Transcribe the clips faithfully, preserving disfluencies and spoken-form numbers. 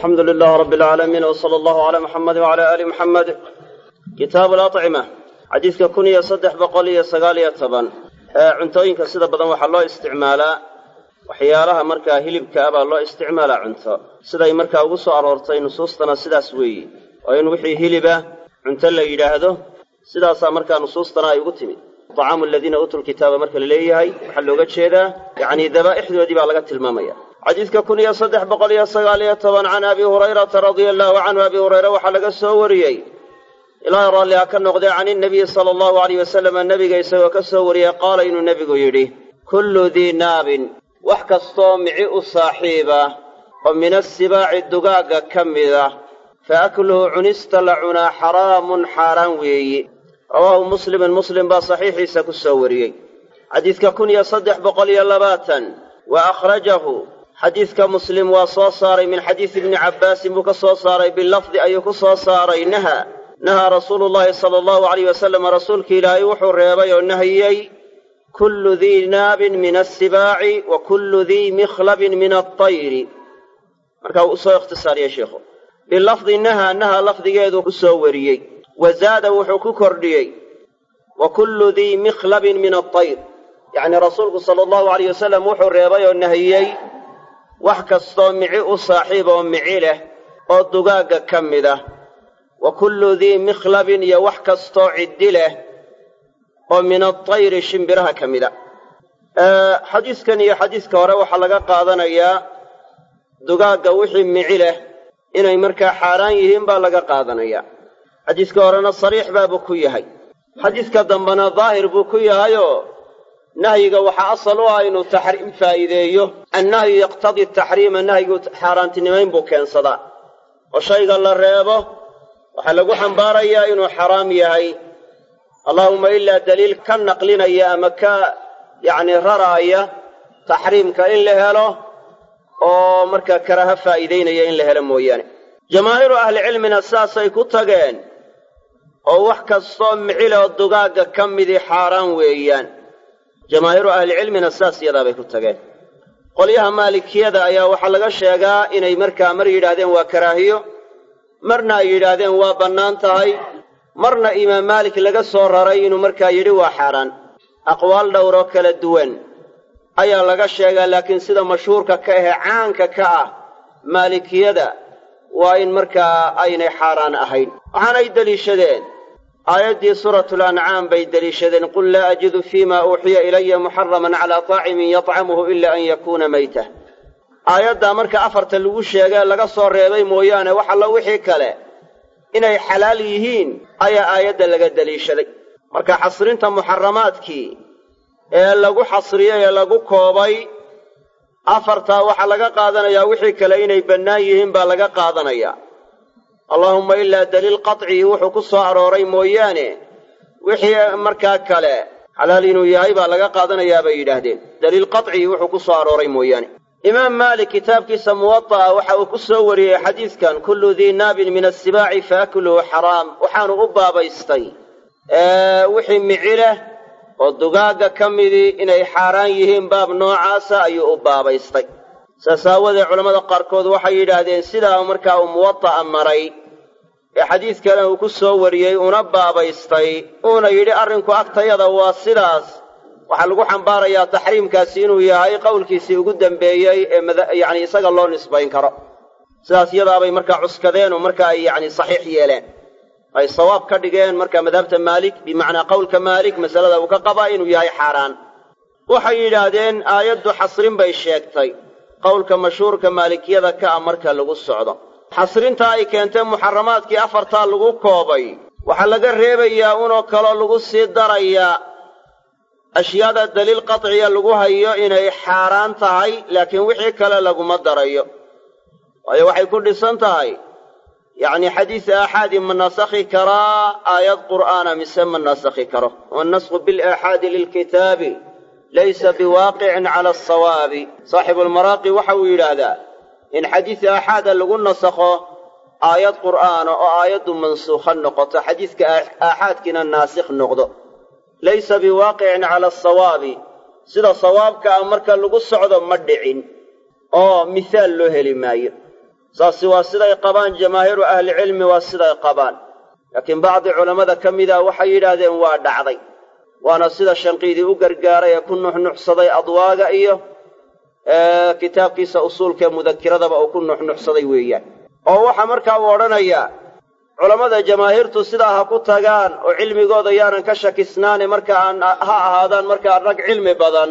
الحمد لله رب العالمين وصلى الله على محمد وعلى آل محمد. كتاب الأطعمة حديث كونية صدح بقولية سقالية طبعا عنتوين كسيدة بدن وحا الله استعمالا وحيالها مركا هلب كابا الله استعمالا عنتا سيدة مركا وقصوا أرورتين نصوصتنا سيدة سوي وين وحي هلبة عنتلا يلاهده سيدة سا مركا نصوصتنا يقتمي طعام الذين أوتوا الكتاب مركا لليهي وحلو قد شيدا يعني ذبائح ودي بعلقات المامية. حديث كونية صدح بقولية سقالية طبعا عن أبي هريرة رضي الله عنه. أبي هريرة وحلق السوريي إلى رالي أكن نقضي عن النبي صلى الله عليه وسلم النبي يسوى كالسورية قال إن النبي يري كل ذي ناب وحك الصومع الصاحبة ومن السباع الدقاق كمذا فأكله عنست لعنا حرام حرام وي. رواه مسلم مسلم بصحيح سكالسوريي. حديث كونية صدح بقولية لباتا وأخرجه حديث كمسلم وصوصاري من حديث ابن عباس مكصوصاري باللفظ أي كصوصاري نهى نهى رسول الله صلى الله عليه وسلم رسولك لا يوحو الرياضي والنهيي كل ذي ناب من السباع وكل ذي مخلب من الطير. مركا أصوى اختصار يا شيخ باللفظ نهى نهى لفظ يدو كسوريي وزاد وحكو كرديي وكل ذي مخلب من الطير يعني رسولك صلى الله عليه وسلم وحو الرياضي والنهيي وحك الصومع صاحبه ومعيله والدقاق كمده وكل ذي مخلب يوحك استوعد له ومن الطير شمبرها كمدا. أه حديث كان يا حديث كورا وحلقة قاضنا يا دقاق وحي معله إن يمركا حاران يهم بالغا قاضنا يا حديث كورا الصريح بابكوية حديث كدنبنا ظاهر بكوية هايو نهي وحا أصلوا إنه تحريم فائديه النهي يقتضي التحريم النهي حاران تنمين بوكين صدا وشيء قال الرياضه waxaa lagu xambaarayaa inuu xaraam yahay allahumma illa daliil ka naqlinaya ama ka yani raraaya taxriimka in la helo oo marka karaha faa'iideynaya in la helo mooyaane. jamaahiru ahli cilmina saasay ku tageen oo wax kastoo micil oo dugaaga ka midi xaaraan weeyaan. jamaahiru ahli cilmina saas yadaa bay ku tageen. qolyaha maalikiyada ayaa waxaa laga sheegaa inay markaa mar yidhaahdeen waa karaahiyo marna ay yidhaahdeen waa bannaan tahay marna imaam maalik laga soo raray inuu markaa yidhi waa xaaraan. aqwaal dhowroo kala duwan ayaa laga sheegaa laakiin sida mashhuurka ka ahee caanka ka ah maalikiyada waa in markaa aynay xaaraan ahayn. waxaanay deliishadeen aayaddii suuratul ancaam bay deliishadeen qul laa ajidu fiima uuxiya ilaya muxaraman calaa taacimin yatcamuhu ila an yakuuna mayta. aayaddaa marka afarta lagu sheegee laga soo reebay mooyaane wax alla wixii kale inay xalaal yihiin ayaa aayadda laga deliishaday. marka xasrinta muxaramaadkii ee lagu xasriyey ee lagu koobay afartaa waxaa laga qaadanayaa wixii kale inay bannaan yihiin baa laga qaadanayaa allaahumma ilaa daliil qatcii wuxuu ku soo arooray mooyaane wixii markaa kale xalaal inuu yahay baa laga qaadanayaa bay yidhaahdeen daliil qatcii wuxuu ku soo arooray mooyaane. imaam maalik kitaabkiisa muwaطa'a waxa uu ku soo wariyey xadiidkan kullu dii naabin min assibaaci faakuluhu xaraam waxaanu u baabaystay wixii micileh oo dugaaga ka midii inay xaaraan yihiin baab noocaasa ayuu u baabaystay. saas aawadee culammada qaarkood waxay yidhaahdeen sidaa markaa uu muwaطa'a maray ee xadiidkana uu ku soo wariyey una baabaystay uuna yidhi arrinku agtayada waa sidaas waxaa lagu xambaarayaa taxriimkaasi inuu yahay qowlkiisii ugu dambeeyey ee yani isaga loo nisbayn karo. sidaas yadaabay markaa cuskadeen oo marka ay yani saxiix yeeleen ay sawaab ka dhigeen markaa madhabta maalik bimacnaa qowlka maalik masalada uu ka qabaa inuu yahay xaaraan. waxay yidhaahdeen aayaddu xasrin bay sheegtay qowlka mashhuurka maalikiyada ka ah marka lagu socdo. xasrinta ay keentee muxaramaadkii afartaa lagu koobay waxaa laga reebayaa unoo kaloo lagu sii darayaa ashyaada daliil qatciya lagu hayo inay xaaraan tahay laakiin wixii kale laguma darayo waayo waxay ku dhisan tahay yacni xadiis aaxaadi ma nasakhi karaa aayad qur'aana mise ma nasakhi karo. wannasku bilaaxaadi lilkitaabi laysa biwaaqicin cala asawaabi. saaxibulmaraaqi waxa uu yidhaahdaa in xadiis aaxaada lagu nasakho aayad qur'aana oo aayaddu mansuukha noqoto xadiiska aaxaadkiina naasikh noqdo laysa biwaaqicin cala asawaabi sida sawaabka ah marka lagu socdo ma dhicin oo misaal loo heli maayo. saasi waa siday qabaan jamaahiiru ahlicilmi waa siday qabaan laakiin bacdi culammada ka mida waxay yidhaahdeen waa dhacday waana sida shanqiidii u gargaaray ee ku nuxnuxsaday adwaaga iyo kitaabkiisa usuulka ee mudakiradaba uu ku nuxnuxsaday weeyaan oo waxaa markaa uu odhanayaa culammada jamaahiirtu sidaa ha ku tagaan oo cilmigooda yaanan ka shakisnaane marka aan ha ahaadaan markaa rag cilmi badan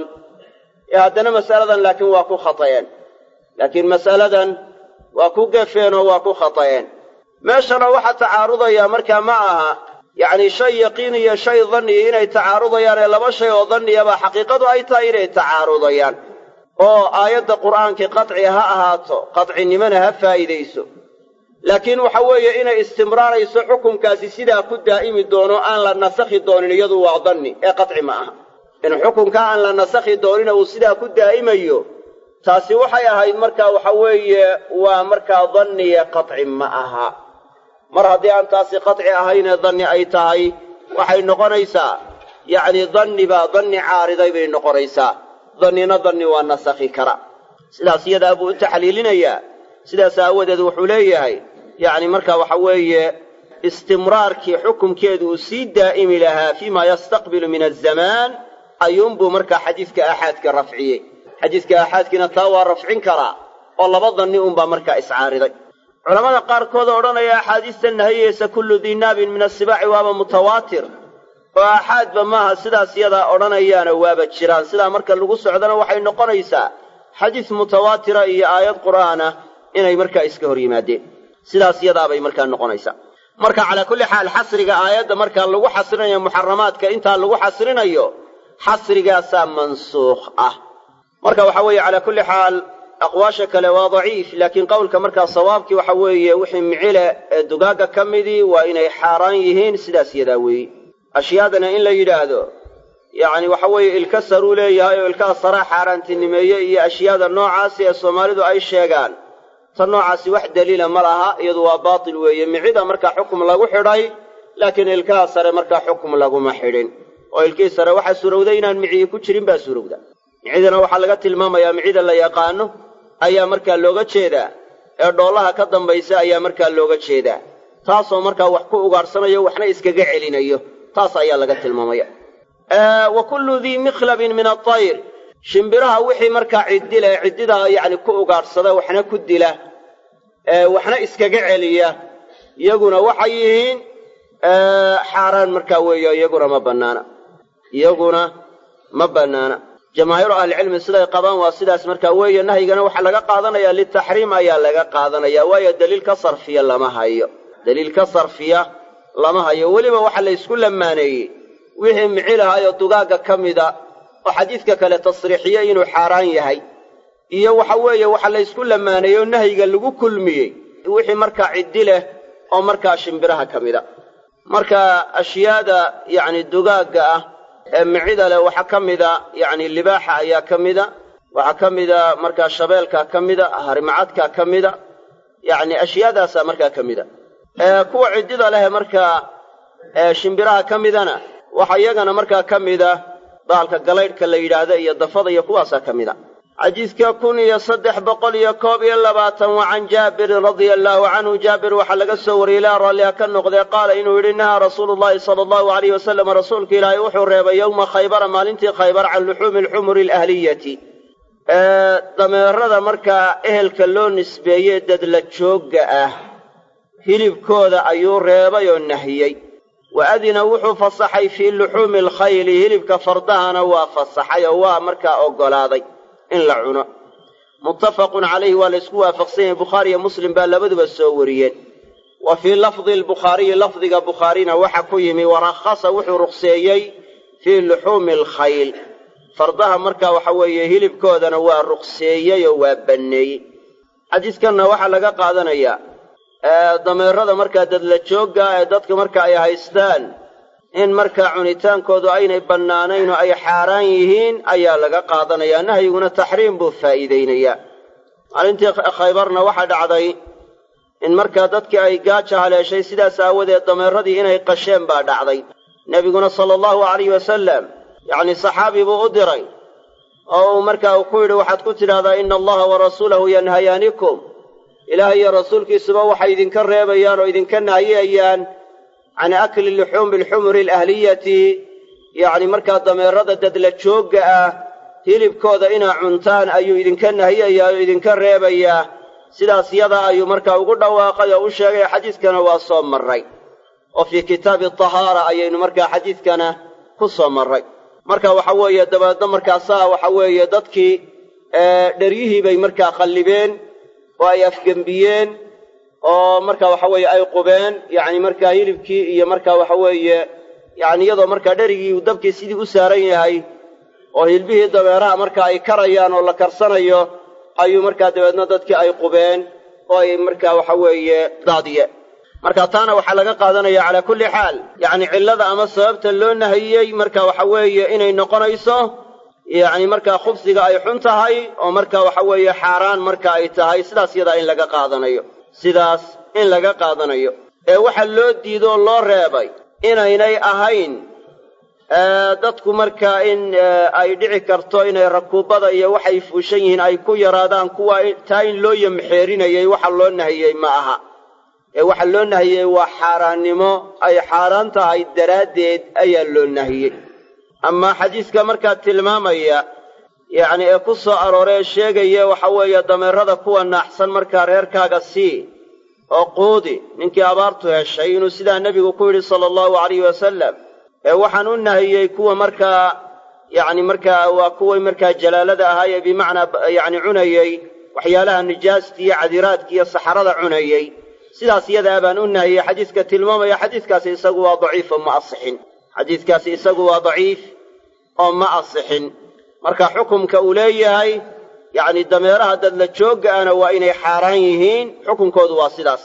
ee haddana mas'aladan laakiin waa ku khata'een laakiin mas'aladan waa ku gafeen oo waa ku khata'een meeshana waxaa tacaarudaya markaa ma aha yacni shay yaqiin iyo shay danniyi inay tacaarudayaan ee laba shay oo danniyaba xaqiiqadu ay tahay inay tacaarudayaan oo aayadda qur'aankii qadci ha ahaato qadcinimona ha faa'iidayso laakiin waxa weeye inay istimraarayso xukunkaasi sidaa ku daa'imi doono aan la nasakhi doonin iyadu waa danni ee qadci ma aha in xukunka aan la nasakhi doonina uu sidaa ku daa'imayo taasi waxay ahayd markaa waxa weeye waa markaa danniye qadci ma aha mar haddii aan taasi qadci ahaynee danni ay tahay waxay noqonaysaa yacni danni baa danni caariday bay noqonaysaa dannina danni waa nasakhi kara sidaas iyadaa buu u taxliilinayaa sidaas aawadeed wuxuu leeyahay yacni markaa waxa weeye istimraarkii xukumkeedu uu sii daa'imi lahaa fiimaa yastaqbilu min azamaan ayuunbuu markaa xadiidka aaxaadka rafciyey xadiidka aaxaadkiina taa waa rafcin karaa oo laba danni unbaa markaa iscaariday culammada qaarkooda odhanaya axaadiista nahiyeysa kullu diinaabin min asibaaci waaba mutawaatir oo aaxaadba maaha sidaas iyadaa odhanayaana waaba jiraan sidaa marka lagu socdana waxay noqonaysaa xadiis mutawaatira iyo aayad qur'aan ah inay markaa iska hor yimaadeen sidaas iyadaabay markaa noqonaysaa marka calaa kulli xaal xasriga aayadda markaa lagu xasrinayo muxaramaadka intaa lagu xasrinayo xasrigaasaa mansuukh ah marka waxa weeye calaa kulli xaal aqwaasha kale waa daciif laakiin qowlka markaa sawaabkii waxa weeye wixii micile ee dugaagga ka midii waa inay xaaraan yihiin sidaas yadaa weeye ashyaadana in la yidhaahdo yacni waxa weeye ilka saruu leeyahay oo ilkaha saraa xaaraantinimeeye iyo ashyaada noocaasi ee soomaalidu ay sheegaan ta noocaasi wax daliila ma laha iyadu waa baatil weeye micida markaa xukum lagu xidhay laakiin ilkaha sare markaa xukum laguma xidhin oo ilkihii sare waxaa surowday inaan miciyi ku jirin baa surowda micidana waxaa laga tilmaamayaa micida la yaqaano ayaa markaa looga jeedaa ee dhoolaha ka dambaysa ayaa markaa looga jeedaa taasoo markaa wax ku ugaadhsanayo waxna iskaga celinayo taas ayaa laga tilmaamaya wa kullu dii mikhlabin min atayr shimbiraha wixii markaa ciddi leh ciddidaa yacni ku ugaadhsada waxna ku dila waxna iskaga celiya iyaguna waxay yihiin xaaraan markaa weeyo iyaguna ma bannaana iyaguna ma bannaana jamaahiiru ahlicilmi siday qabaan waa sidaas markaa weeye nahyigana waxaa laga qaadanayaa litaxriim ayaa laga qaadanaya waayo daliil ka sarfiya lama hayo daliil ka sarfiya lama hayo weliba waxaa la ysku lamaaneeyey wixii micilahaayoo dugaagga ka mida oo xadiidka kale tasriixiyey inuu xaaraan yahay iyo waxa weeye waxaa la ysku lamaaneeyey oo nahyiga lagu kulmiyey wixii markaa ciddi leh oo markaa shimbiraha ka mida marka ashyaada yacni dugaagga ah ee micida leh waxaa ka mida yacni libaaxa ayaa ka mida waxaa ka mida markaa shabeelkaa ka mida harimacadkaa ka mida yacni ashyaadaasaa markaa ka mida kuwa ciddida leh markaa shimbiraha ka midana waxa iyagana markaa ka mida baalka galaydhka la yidhaahda iyo dafada iyo kuwaasaa ka mida xadiidka kun iyo saddex boqol iyo koob iyo labaatan wa can jaabirin radia allaahu canhu jaabir waxaa laga soo wariyey ilaa raalliha ka noqdee qaala inuu yidhi nahaa rasuulu llahi sala allahu alayh wasalam rasuulka ilaahay wuxuu reebay yowma khaybara maalintii khaybar can luxuumi alxumuri alahliyati dameerada markaa ehelka loo nisbeeyey dadla joogga ah hilibkooda ayuu reebay oo nahiyey wa adina wuxuu fasaxay fii luxuumi alkhayli hilibka fardahana waa fasaxay oo waa markaa oggolaaday in la cuno muttafaqun calayhi waa la isku waafaqsan yahay bukhaariyo muslim baa labaduba soo wariyeen wa fii lafdi albukhaariyi lafdiga bukhaarina waxa ku yimi warakhasa wuxuu ruqseeyey fii luxuumi alkhayl fardaha markaa waxa weeye hilibkoodana waa ruqseeyey oo waa banneeyey xadiiskanna waxaa laga qaadanayaa dameerada markaa dadla joogga ee dadka marka ay haystaan in markaa cunitaankoodu aynay bannaanayn oo ay xaaraan yihiin ayaa laga qaadanayaa nahyiguna taxriim buu faa'iidaynayaa maalintii khaybarna waxaa dhacday in markaa dadkii ay gaaja haleeshay sidaas aawadeed dameeradii inay qasheen baa dhacday nebiguna sala allahu alayh wasalam yacni saxaabi buu u diray oo uu markaa uu ku yidhi waxaad ku tidhahdaa ina allaha warasuulahu yanhayaanikum ilaahay iyo rasuulkiisuba waxay idinka reebayaan oo idinka nahiyayaan can akli luxuumi alxumuri alahliyati yacni markaa dameerada dadla joogga ah hilibkooda inaa cuntaan ayuu idinka nahiyayaa oo idinka reebayaa sidaas yada ayuu markaa ugu dhawaaqay oo u sheegay xadiiskana waa soo marray oo fii kitaabi tahaara ayaynu markaa xadiidkana ku soo marray marka waxa weeye dabeedna markaasaa waxa weeye dadkii dheryihii bay markaa qallibeen oo ay afgembiyeen oo marka waxa weeye ay qubeen yacni markaa hilibkii iyo marka waxa weeye yacni iyadoo markaa dherigii uu dabkii sidii u saaran yahay oo hilbihii dameeraha marka ay karayaan oo la karsanayo ayuu markaa dabeedna dadkii ay qubeen oo ay markaa waxa weeye daadiyeen marka taana waxaa laga qaadanaya calaa kulli xaal yacni cillada ama sababta loo nahiyey marka waxa weeye inay noqonayso yacni markaa khubsiga ay xun tahay oo marka waxa weeye xaaraan marka ay tahay sidaas yadaa in laga qaadanayo sidaas in laga qaadanayo ee waxa loo diidoo loo reebay inaynay ahayn dadku markaa in ay dhici karto inay rakuubada iyo waxay fuushan yihiin ay ku yaraadaan kuwa taa in loo yamxeerinayay waxa loo nahiyey ma aha ee waxa loo nahiyey waa xaaraannimo ay xaaraan tahay daraaddeed ayaa loo nahiyey amaa xadiiska markaa tilmaamaya yacni ee ku soo arooree sheegaya waxa weeye dameerada kuwa naaxsan markaa reerkaaga sii oo quudi ninkii abaartu heshay inuu sidaa nebigu ku yidhi sala allahu calayhi wasalam ee waxaan u nahiyey kuwa markaa yacni markaa waa kuway markaa jalaalada ahaayee bimacnaa yacni cunayey waxyaalaha nijaasta iyo cadiraadka iyo saxarada cunayey sidaas iyadaa baan u nahiyey xadiiska tilmaamaya xadiiskaasi isagu waa daciif oo ma asixin xadiiskaasi isagu waa daciif oo ma asixin marka xukumka uu leeyahay yacni dameeraha dadla joogga ana waa inay xaaraan yihiin xukunkoodu waa sidaas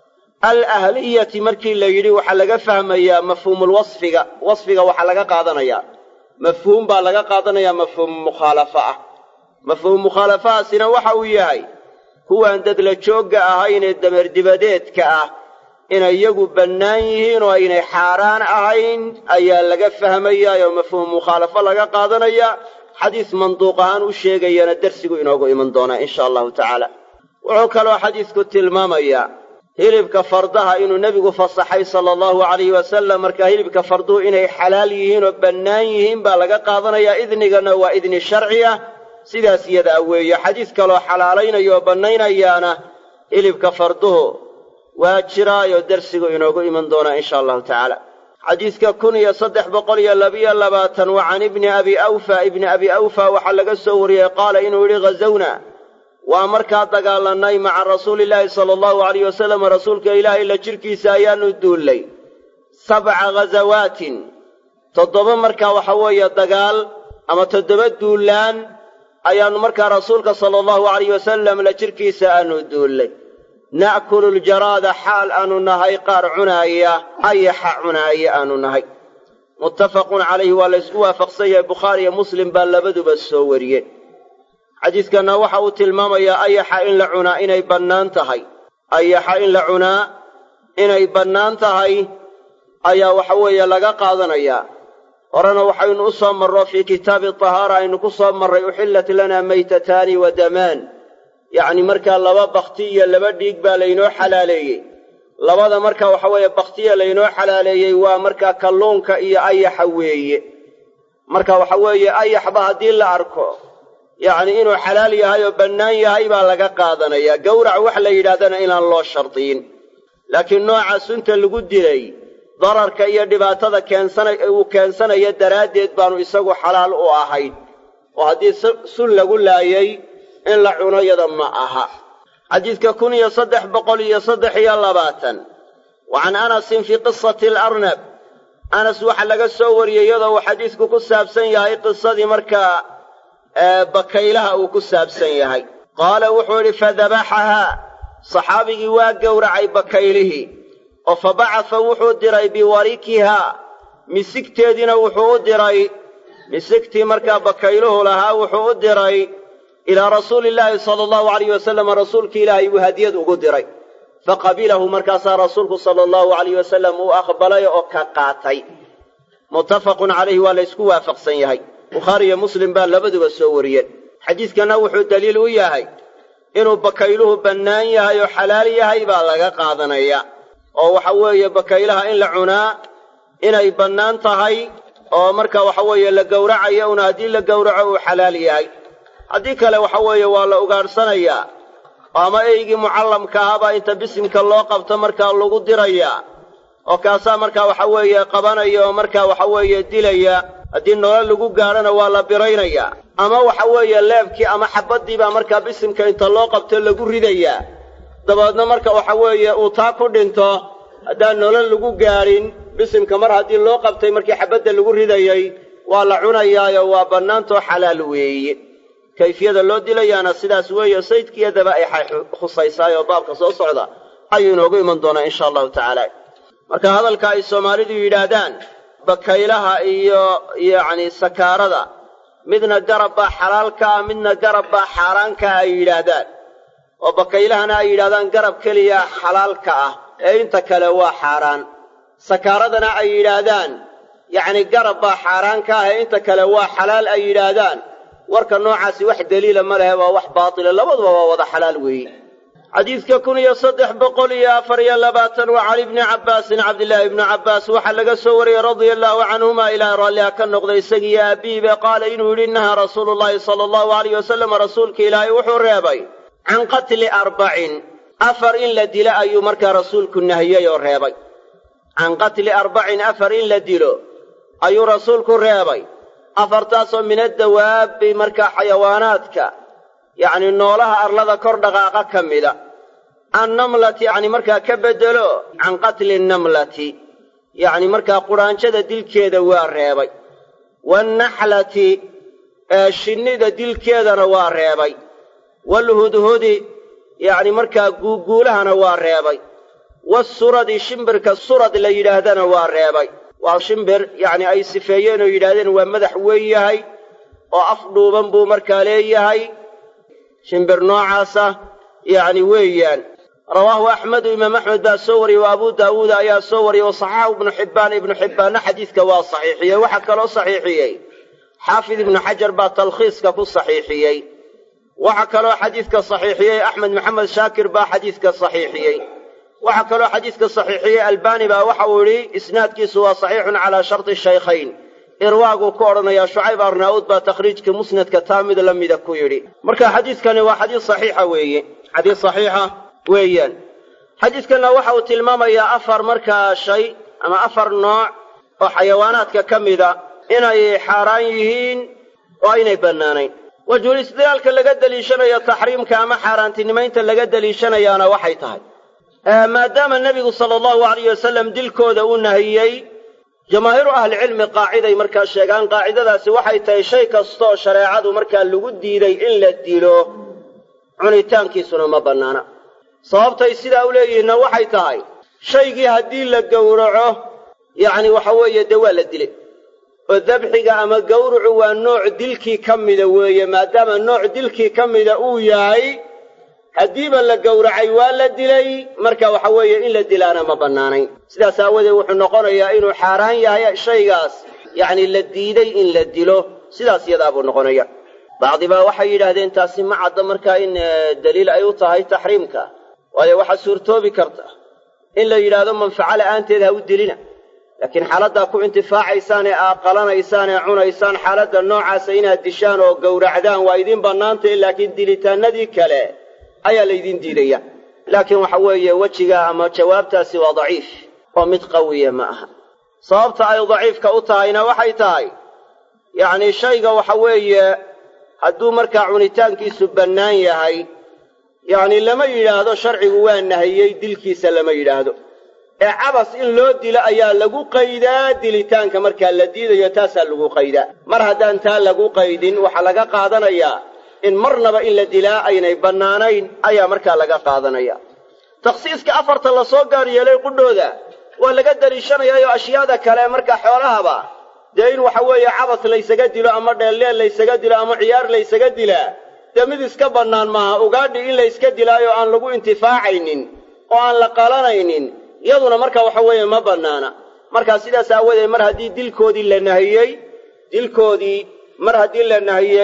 alahliyati markii la yidhi waxaa laga fahmayaa mafhuumulwasfiga wasfiga waxaa laga qaadanayaa mafhuum baa laga qaadanayaa mafhuum mukhaalafo ah mafhuum mukhaalafahaasina waxa uu yahay kuwaan dadla joogga ahayn ee dameer dibadeedka ah inay iyagu bannaan yihiin oo aynay xaaraan ahayn ayaa laga fahmayaa oo mafhuum mukhaalafo laga qaadanayaa xadiis manduuq ahaan u sheegayana darsigu inoogu iman doonaa insha allahu tacaala wuxuu kaloo xadiisku tilmaamayaa hilibka fardaha inuu nebigu fasaxay sala allahu calayhi wasalam markaa hilibka farduhu inay xalaal yihiin oo bannaan yihiin baa laga qaadanayaa idnigana waa idni sharci ah sidaas iyadaa weeye xadiis kaloo xalaalaynaya oo bannaynayaana hilibka farduhu waa jiraayoo darsigu inoogu iman doonaa insha allahu tacaala xadiiska kun iyo saddex boqol iyo labiyo labaatan wa can ibni abi awfa ibni abi awfa waxaa laga soo wariyey qaala inuu yidhi ghazawnaa waa markaa dagaalannay maca rasuulillaahi sala allahu alayh wasalam rasuulka ilaahay la jirkiisa ayaanu duullay sabca ghazawaatin toddoba markaa waxa weeye dagaal ama toddoba duullaan ayaannu markaa rasuulka sala allahu alayh wasalam la jirkiisa aanu duullay na'kulu ljaraada xaal aanu nahay qaar cunaaya ayaxa cunaaya aanu nahay muttafaqun calayhi waa la ysku waafaqsan yahay bukhaari iyo muslim baa labaduba soo wariyeen xadiiskanna waxa uu tilmaamayaa ayaxa in la cunaa inay bannaan tahay ayaxa in la cunaa inay bannaan tahay ayaa waxa weeye laga qaadanayaa horena waxaynu u soo marro fii kitaabi tahaara aynu ku soo marray uxillat lanaa maytataani wa damaan yacni markaa laba bakti iyo laba dhiig baa laynoo xalaaleeyey labada markaa waxa weeye baktiya laynoo xalaaleeyey waa markaa kalluunka iyo ayaxa weeye marka waxa weeye ayaxba haddii la arko yacni inuu xalaal yahay oo bannaan yahay baa laga qaadanayaa gowrac wax la yidhahdana inaan loo shardiyin laakiin nooca sunta lagu dilay dararka iyo dhibaatada keensana uu keensanayo daraaddeed baanu isagu xalaal u ahayn oo haddii sun lagu laayay in la cuno yada ma aha xadiidka kun iyo saddex boqol iyo saddex iyo labaatan wa can anasin fii qisati alarnab anas waxaa laga soo wariyey iyadoo uu xadiidku ku saabsan yahay qisadii markaa bakaylaha uu ku saabsan yahay qaala wuxuu yidhi fadabaxahaa saxaabigii waa gowracay bakaylihii oo fa bacasa wuxuu diray biwarikihaa misigteediina wuxuu u diray misigtii markaa bakayluhu lahaa wuxuu u diray ilaa rasuuli illaahi sala allahu alayh wasalam rasuulkii ilaahay buu hadiyad ugu diray faqabilahu markaasaa rasuulku sala allahu alayh wasalam uu aqbalay oo ka qaatay muttafaqun calayhi waa la ysku waafaqsan yahay bukhaari iyo muslim baa labaduba soo wariyeen xadiidkanna wuxuu daliil u yahay inuu bakayluhu bannaan yahay oo xalaal yahay baa laga qaadanaya oo waxa weeye bakaylaha in la cunaa inay bannaan tahay oo marka waxa weeye la gowracayo una haddii la gowraco uu xalaal yahay haddii kale waxa weeye waa la ugaadhsanayaa ama eygii mucallamka ahaabaa inta bisimka loo qabto markaa lagu dirayaa oo kaasaa markaa waxa weeye qabanaya oo markaa waxa weeye dilaya haddii nolol lagu gaadhana waa la biraynayaa ama waxa weeye leebkii ama xabaddii baa markaa bisimka inta loo qabto lagu ridayaa dabeedna marka waxa weeye uu taa ku dhinto haddaan nolol lagu gaadhin bisimka mar haddii loo qabtay markii xabadda lagu ridayay waa la cunayaayo waa bannaantoo xalaal weeye kayfiyada loo dilayaana sidaas weeye saydkiyadaba ay khusaysaay oo baabka soo socda ayuu inoogu iman doonaa insha allahu tacaala marka hadalka ay soomaalidu yidhaahdaan bakaylaha iyo yacni sakaarada midna garab baa xalaal ka ah midna garab baa xaaraan ka ah ay yidhaahdaan oo bakaylahana ay yidhahdaan garab keliya xalaal ka ah ee inta kale waa xaaraan sakaaradana ay yidhaahdaan yacni garab baa xaaraan ka ah ee inta kale waa xalaal ay yidhaahdaan warka noocaasi wax daliila ma lehe waa wax baatila labaduba waa wada xalaal weeye xadiidka kun iyo saddex boqol iyo afar iyo labaatan waa cali bni cabbaasin cabdillaahi ibni cabbaas waxaa laga soo wariyey radia allahu canhuma ilaahay raalliha ka noqday isagiiyo aabihiiba qaala inuu yidhi nahaa rasuulu llahi sala allahu alayh wasalam rasuulka ilaahay wuxuu reebay can qatli arbacin afar in la dilo ayuu markaa rasuulku nahiyey oo reebay can qatli arbacin afar in la dilo ayuu rasuulku reebay afartaasoo min addawaabbi markaa xayawaanaadka yacni noolaha arlada kor dhaqaaqa ka mida annamlati yacni markaa ka beddelo can qatli annamlati yacni markaa qudhaanjada dilkeeda waa reebay waannaxlati ee shinnida dilkeedana waa reebay waalhudhudi yacni markaa guuguulahana waa reebay waasuradi shimbirka surad la yidhaahdana waa reebay waa shimbir yacni ay sifeeyeen oo yidhaahdeen waa madax weyn yahay oo af dhuuban buu markaa leeyahay shimbir noocaasa yacni weeyaan rawaahu axmedu imaam axmed baa soo wariyey wa abuu daawuuda ayaa soo wariyey wa saxaxahu ibnu xibbaan ibnu xibbaanna xadiidka waa saxiixiyey waxaa kaloo saxiixiyey xaafid ibnu xajar baa talkhiiska ku saxiixiyey waxaa kaloo xadiidka saxiixiyey axmed maxamed shaakir baa xadiidka saxiixiyey waxaa kaloo xadiidka saxiixiyey albaani baa waxa uu yidhi isnaadkiisu waa saxiixun calaa sharti shaykhayn irwaaguu ku odhanayaa shucayb arnaa'uud baa takhriijka musnadka taa mid la mida ku yidhi marka xadiidkani waa xadiis saxiixa weeye xadiis saxiixa weeyaan xadiidkanna waxa uu tilmaamayaa afar markaa shay ama afar nooc oo xayawaanaadka ka mida inay xaaraan yihiin oo aynay bannaanayn wajhul istidlaalka laga deliishanayo taxriimka ama xaaraantinimaynta laga deliishanayaana waxay tahay maadaama nebigu sala allahu alayh wasalam dilkooda uu nahiyey jamaahiiru ahlicilmi qaaciday markaa sheegaan qaacidadaasi waxay tahay shay kastooo shareecadu markaa lagu diiday in la dilo cunitaankiisuna ma bannaana sababtay sidaa u leeyihiinna waxay tahay shaygii haddii la gowraco yacni waxa weeye dee waa la dilay oo dabxiga ama gawrucu waa nooc dilkii ka mida weeye maadaama nooc dilkii ka mida uu yahay haddiiba la gowracay waa la dilay marka waxa weeye in la dilaana ma bannaanayn sidaas aawadeed wuxuu noqonayaa inuu xaaraan yahay shaygaas yacni la diiday in la dilo sidaas yadaa buu noqonaya bacdi baa waxay yidhaahdeen taasi ma cadda markaa in daliil ay u tahay taxriimka waayo waxaa suurtoobi karta in la yidhaahdo manfaco la'aanteed ha u dilina laakiin xaaladdaa ku intifaacaysaan ee aad qalanaysaan ee cunaysaan xaaladda noocaasa inaad dishaan oo gowracdaan waa idiin bannaantahy laakiin dilitaannadii kale ayaa laydin diidaya laakiin waxa weeye wejiga ama jawaabtaasi waa daciif oo mid qawiya ma aha sababta ay daciifka u tahayna waxay tahay yacnii shayga waxa weeye hadduu markaa cunitaankiisu bannaan yahay yacni lama yidhaahdo sharcigu waa nahiyey dilkiisa lama yidhaahdo ee cabas in loo dilo ayaa lagu qaydaa dilitaanka markaa la diidayo taasaa lagu qaydaa mar haddaan taa lagu qaydin waxaa laga qaadanayaa in marnaba in la dilaa aynay bannaanayn ayaa markaa laga qaadanaya takhsiiska afarta la soo gaar yeelay qudhooda waa laga daliishanayaayoo ashyaada kale markaa xoolahaba dee in waxa weeye cabas laysaga dilo ama dheelleel laysaga dilo ama ciyaar laysaga dilaa dee mid iska bannaan maaha ugaadhi in layska dilaayo aan lagu intifaacaynin oo aan la qalanaynin iyaduna marka waxa weeye ma bannaana markaa sidaas aawadeed mar haddii dilkoodii la nahiyey dilkoodii mar haddii la nahiyey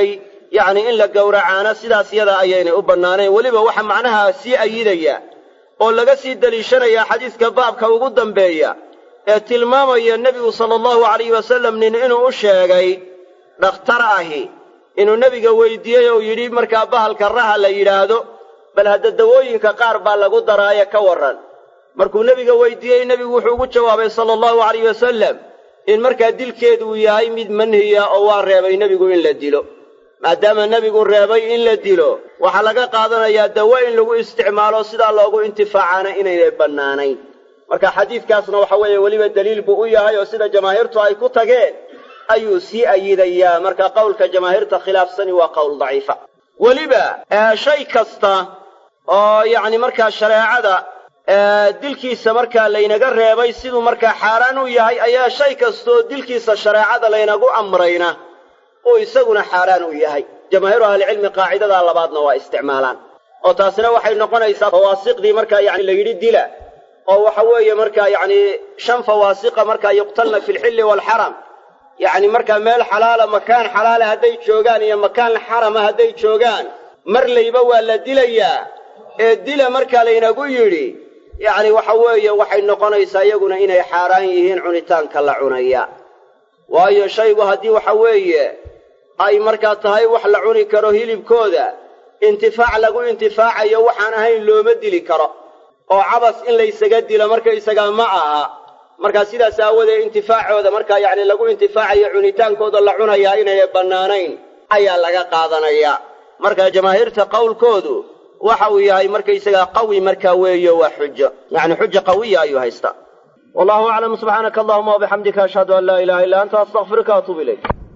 yacni in la gowracaana sidaas yada ayaynay u bannaanayn. weliba waxa macnaha sii ayidaya oo laga sii deliishanayaa xadiiska baabka ugu dambeeya ee tilmaamaya nebigu sala allahu calayhi wasallam nin inuu u sheegay dhakhtar ahi inuu nebiga weydiiyey oo yidhi markaa bahalka raha la yidhaahdo bal hadda dawooyinka qaar baa lagu daraaye ka warran. markuu nebiga weydiiyey nebigu wuxuu ugu jawaabay sala allahu calayhi wasallam in markaa dilkeedu uu yahay mid manhiya oo waa reebay nebigu in la dilo. maadaama nebigu reebay in la dilo waxaa laga qaadanayaa dawo in lagu isticmaalo sidaa loogu intifaacaana inaynay bannaanayn. marka xadiidkaasna waxa weeye weliba daliil buu u yahay oo sida jamaahiirtu ay ku tageen ayuu sii ayidayaa. marka qowlka jamaahiirta khilaafsani waa qowl daciifa. weliba shay kasta oo yacni markaa shareecada dilkiisa markaa laynaga reebay siduu markaa xaaraan u yahay ayaa shay kastaoo dilkiisa shareecada laynagu amrayna oo isaguna xaaraan u yahay. jamaahiiru ahlicilmi qaacidadaa labaadna waa isticmaalaan oo taasina waxay noqonaysaa fawaasiqdii markaa yani la yidhi dila oo waxa weeye markaa yacni shan fawaasiqa markaa yuqtalna fi lxilli waalxaram, yacni markaa meel xalaala makaan xalaala hadday joogaan iyo makaan xarama hadday joogaan mar layba waa la dilayaa ee dila markaa laynagu yidhi yacni waxa weeye waxay noqonaysaa iyaguna inay xaaraan yihiin cunitaanka la cunaya. waayo shaygu haddii waxa weeye ay markaa tahay wax la cuni karo hilibkooda intifaac lagu intifaacayo waxaan ahayn looma dili karo oo cabas in laysaga dilo markaysagaa ma aha. markaa sidaas aawadeed intifaacooda markaa yacni lagu intifaacayo cunitaankooda la cunayaa inaynay bannaanayn ayaa laga qaadanayaa. markaa jamaahiirta qowlkoodu waxa uu yahay markaysagaa qawi markaa weeyo waa xujo yacni xujo qawiya ayuu haystaa. wallahu aclam. subxaanaka allahuma wabixamdika ashhadu an laa ilaha illa anta astaghfiruka waatuubu ilayk.